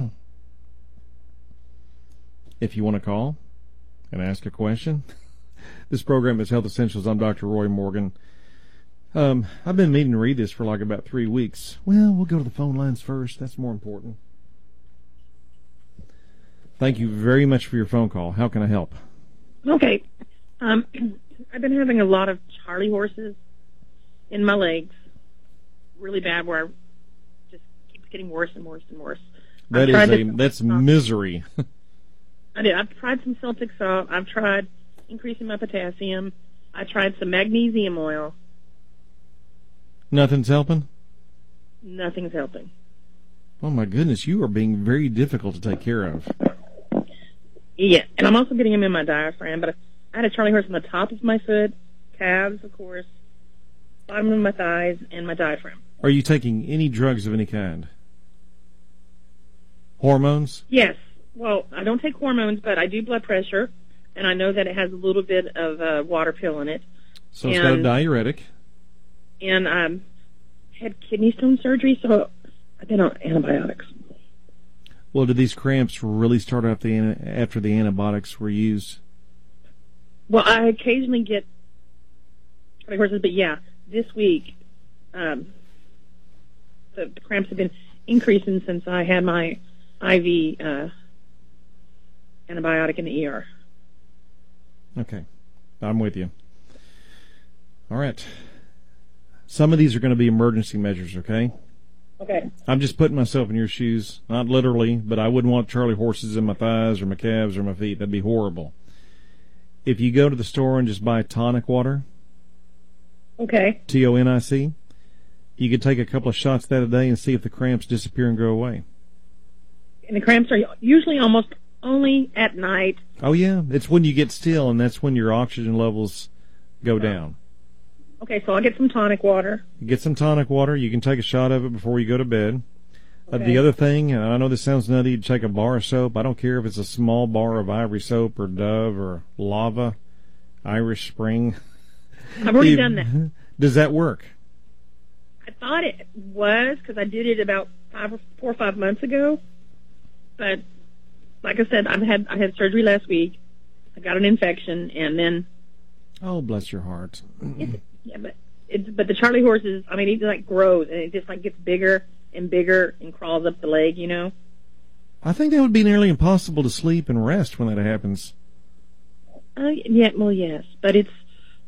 If you want to call and ask a question. This program is Health Essentials. I'm Doctor Roy Morgan. Um, I've been meaning to read this for like about three weeks. Well, we'll go to the phone lines first. That's more important. Thank you very much for your phone call. How can I help? Okay. Um, I've been having a lot of Charlie horses in my legs, really bad, where I just keep getting worse and worse and worse. That I've is tried a to- that's misery. I did. I've tried some Celtic salt. I've tried increasing my potassium. I tried some magnesium oil. Nothing's helping? Nothing's helping. Oh my goodness, you are being very difficult to take care of. Yeah, and I'm also getting them in my diaphragm, but I had a Charlie horse on the top of my foot, calves, of course, bottom of my thighs, and my diaphragm. Are you taking any drugs of any kind? Hormones? Yes. Well, I don't take hormones, but I do blood pressure, and I know that it has a little bit of a water pill in it. So it's got a And- diuretic. And I um, had kidney stone surgery, so I've been on antibiotics. Well, did these cramps really start after the, an- after the antibiotics were used? Well, I occasionally get Charlie horses, but yeah, this week um, the, the cramps have been increasing since I had my I V uh, antibiotic in the E R. Okay. I'm with you. All right. Some of these are going to be emergency measures, okay? Okay. I'm just putting myself in your shoes. Not literally, but I wouldn't want Charlie horses in my thighs or my calves or my feet. That'd be horrible. If you go to the store and just buy tonic water, Okay. T O N I C, you could take a couple of shots that a day and see if the cramps disappear and go away. And the cramps are usually almost only at night. Oh, yeah. It's when you get still, and that's when your oxygen levels go down. Okay, so I'll get some tonic water. Get some tonic water. You can take a shot of it before you go to bed. Uh, Okay. the other thing, and I know this sounds nutty, you take a bar of soap. I don't care if it's a small bar of Ivory soap or Dove or Lava, Irish Spring. I've already You- done that. Does that work? I thought it was because I did it about five or four or five months ago. But like I said, I had I had surgery last week. I got an infection, and then Oh, bless your heart. it's, yeah, but it's but the Charlie horse is. I mean, it like grows and it just like gets bigger and bigger and crawls up the leg. You know. I think that would be nearly impossible to sleep and rest when that happens. Uh, yeah. Well, yes, but it's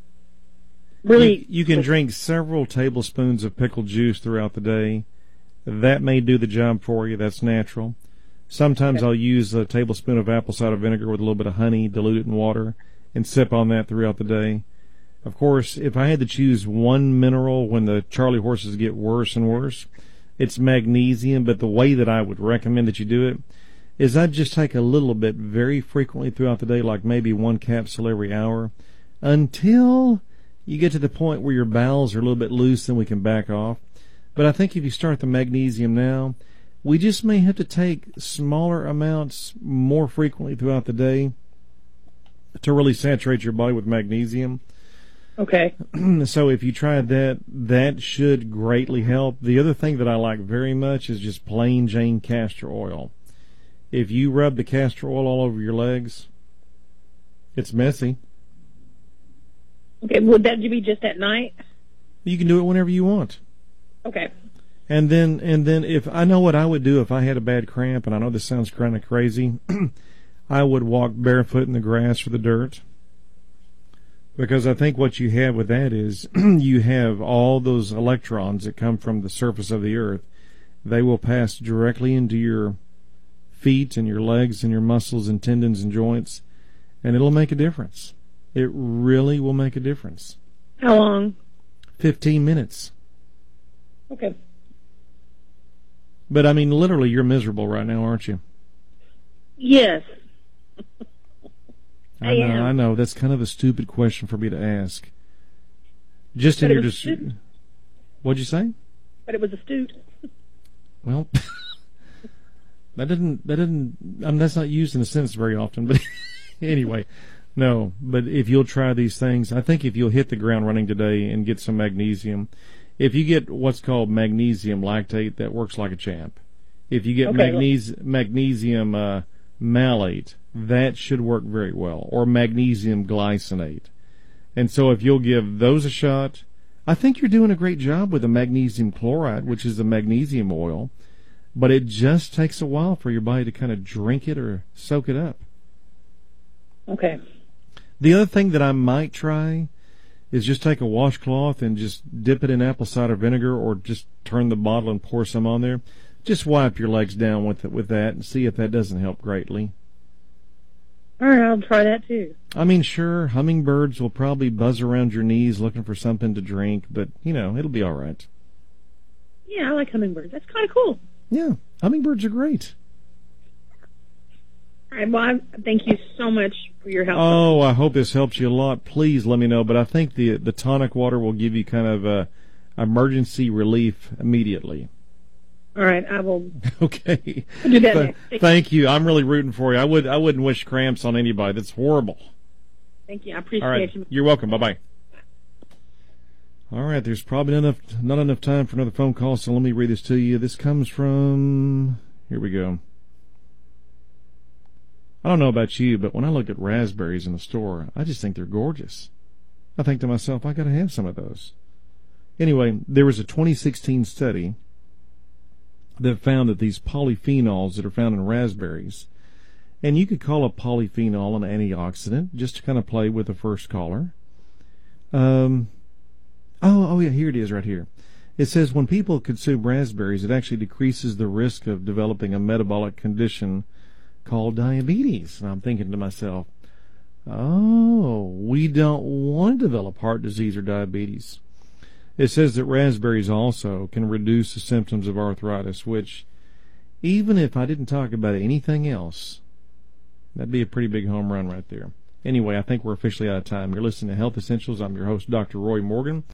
really. You, you can drink several tablespoons of pickled juice throughout the day. That may do the job for you. That's natural. Sometimes Okay. I'll use a tablespoon of apple cider vinegar with a little bit of honey, dilute it in water, and sip on that throughout the day. Of course, if I had to choose one mineral when the Charlie horses get worse and worse, it's magnesium. But the way that I would recommend that you do it is I'd just take a little bit very frequently throughout the day, like maybe one capsule every hour, until you get to the point where your bowels are a little bit loose, then we can back off. But I think if you start the magnesium now, we just may have to take smaller amounts more frequently throughout the day to really saturate your body with magnesium. Okay. So if you try that, that should greatly help. The other thing that I like very much is just plain Jane castor oil. If you rub the castor oil all over your legs, it's messy. Okay. Would that be just at night? You can do it whenever you want. Okay. And then, and then, if I know what I would do if I had a bad cramp, and I know this sounds kind of crazy, I would walk barefoot in the grass or the dirt, because I think what you have with that is you have all those electrons that come from the surface of the earth. They will pass directly into your feet and your legs and your muscles and tendons and joints, and it'll make a difference. It really will make a difference. How long? Fifteen minutes. Okay. But I mean, literally, you're miserable right now, aren't you? Yes. I I know, am. I know. That's kind of a stupid question for me to ask. Just in But it your was dis- stupid. What'd you say? But it was astute. Well, that didn't. That didn't. I mean, that's not used in a sentence very often. But anyway, no. But if you'll try these things, I think if you'll hit the ground running today and get some magnesium, if you get what's called magnesium lactate, that works like a champ. If you get Okay. magnesi- magnesium uh, malate, that should work very well, or magnesium glycinate. And so if you'll give those a shot, I think you're doing a great job with the magnesium chloride, which is the magnesium oil, but it just takes a while for your body to kind of drink it or soak it up. Okay. The other thing that I might try is just take a washcloth and just dip it in apple cider vinegar, or just turn the bottle and pour some on there. Just wipe your legs down with it, with that, and see if that doesn't help greatly. All right, I'll try that too. I mean, sure, hummingbirds will probably buzz around your knees looking for something to drink, but, you know, it'll be all right. Yeah, I like hummingbirds. That's kind of cool. Yeah, hummingbirds are great. All right, well, I, thank you so much for your help. Oh, I hope this helps you a lot. Please let me know. But I think the the tonic water will give you kind of uh, emergency relief immediately. All right, I will Okay. do that Th- next. Thank, Thank you. I'm really rooting for you. I would I wouldn't wish cramps on anybody. That's horrible. thank you. I appreciate All right. you. You're welcome. Bye bye. All right. There's probably not enough not enough time for another phone call, so let me read this to you. This comes from. Here we go. I don't know about you, but when I look at raspberries in the store, I just think they're gorgeous. I think to myself, I got to have some of those. Anyway, there was a twenty sixteen study that found that these polyphenols that are found in raspberries, and you could call a polyphenol an antioxidant, just to kind of play with the first caller. Um, oh, oh yeah, here it is right here. It says when people consume raspberries, it actually decreases the risk of developing a metabolic condition called diabetes. And I'm thinking to myself, oh, we don't want to develop heart disease or diabetes. It says that raspberries also can reduce the symptoms of arthritis, which, even if I didn't talk about anything else, that'd be a pretty big home run right there. Anyway, I think we're officially out of time. You're listening to Health Essentials. I'm your host, Doctor Roy Morgan.